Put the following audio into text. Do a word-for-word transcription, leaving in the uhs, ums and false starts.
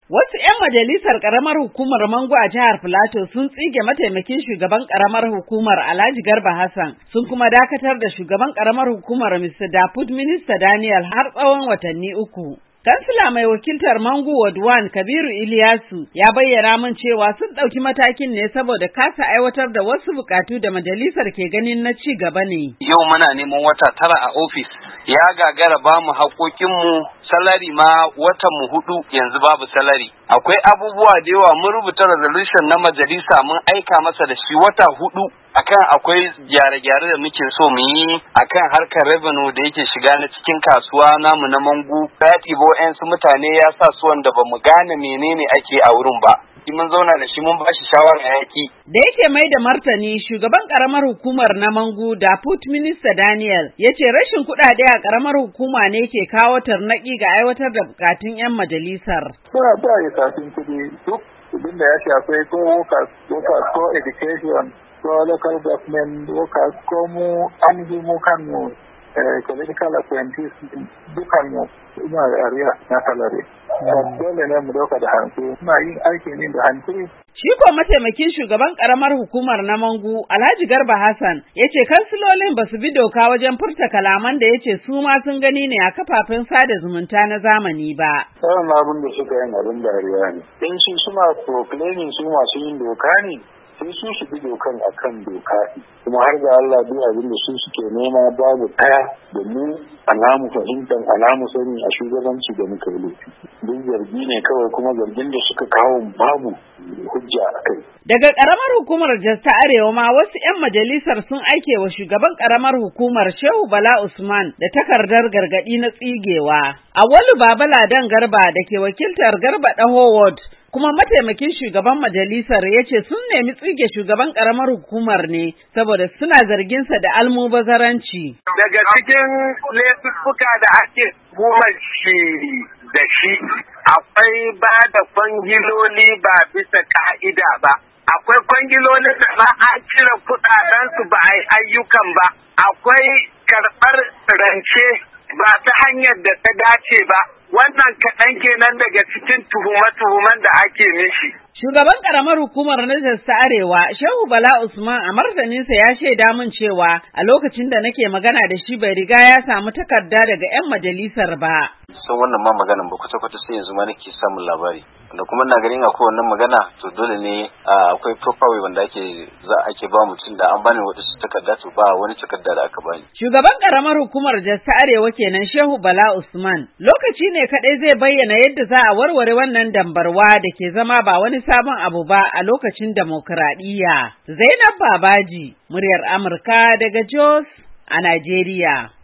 Wasu ‘yan majalisar ƙaramar hukumar Mangu a jihar Filato sun tsige mataimakin shugaban ƙaramar hukumar Alhaji Garba Hassan sun kuma dakatar da shugaban ƙaramar hukumar mister Daput Minista Daniel har tsawon watanni uku. Kansila mai wakiltar Mangu Ward one Kabiru Iliyasu ya bayyana min cewa sun ɗauki matakin ne saboda kasa aiwatar da wasu bukatu da majalisar ke ganin na ci gaba ne. Yau muna neman wata tara a ofis ya gagara ba mu haƙoƙinmu, salari ma watan mu hudu yanzu babu salari. Akwai abubuwa da yawa mun rubuta resolution na majalisa mun aika masa da shi wata hudu akan akwai gyare-gyare da muke so mu yi akan harkar revenue da yake shiga na cikin kasuwa namu na Mangu. Ya ɗibo su mutane ya sa su wanda ba mu gane menene ake a wurin ba. Mun zauna da shi mun bashi shawara yaki. Da yake mai da martani shugaban karamar hukumar na Mangu Daput Minista Daniel ya ce rashin kuɗaɗe a karamar hukuma ne ke kawo tarnaƙi ga aiwatar da bukatun 'yan majalisar. Ba ba ya kafin kuɗi duk abin da ya shafi ko workers, workers ko education ko local government workers ko mu an yi mu kan mu political appointees dukan mu ina da area na salary. Dole ne mu dauka da hankali, suna yin aiki ne da hankali. Shi ko mataimakin shugaban karamar hukumar na Mangu Alhaji Garba Hassan ya ce kansilolin ba su bi doka wajen furta kalaman da ya ce su ma sun gani ne a kafafen sada zumunta na zamani ba. Sauran abin da suka yin abin dariya ne. In su suna proclaiming su masu yin doka ne, sai su su bi dokan akan doka kuma har ga Allah duk abin da su suke nema babu ɗaya da mu alamu fahimtar alamu sani a shugabanci da muka yi laifi. Duk zargi ne kawai kuma zargin da suka kawo babu hujja a kai. Daga ƙaramar hukumar Jos ta Arewa ma wasu 'yan majalisar sun aike wa shugaban ƙaramar hukumar Shehu Bala Usman da takardar gargaɗi na tsigewa. Awwalu Baba Ladan Garba da ke wakiltar Garba Daho Ward kuma mataimakin shugaban majalisar ya ce sun nemi tsige shugaban karamar hukumar ne saboda suna zarginsa da almubazaranci. Daga cikin laifuka da ake tuhumar shi da shi akwai ba da kwangiloli ba bisa ka'ida ba. Akwai kwangilolin da ba a cire kuɗaɗensu ba a yi ayyukan ba. Akwai karɓar rance ba ta hanyar da ta dace ba. Wannan kaɗan kenan daga cikin tuhume-tuhumen da ake mishi. Shugaban ƙaramar hukumar na Jos ta Arewa, Shehu Bala Usman a martaninsa ya shaida min cewa a lokacin da nake magana da shi bai riga ya samu takarda daga 'yan majalisar ba. Sun wannan ma maganan ba kwata-kwata sai yanzu ma nake samun labari. Da kuma na ganin akwai wannan magana to dole ne akwai proper way wanda ake za ake ba mutum da an bani wata takarda to ba wani takarda da aka bani. Shugaban ƙaramar hukumar Jos ta Arewa kenan Shehu Bala Usman. Lokaci ne kaɗai zai bayyana yadda za a warware wannan dambarwa da ke zama ba wani sabon abu ba a lokacin demokuraɗiyya. Zainab Babaji, muryar Amurka daga Jos a Najeriya.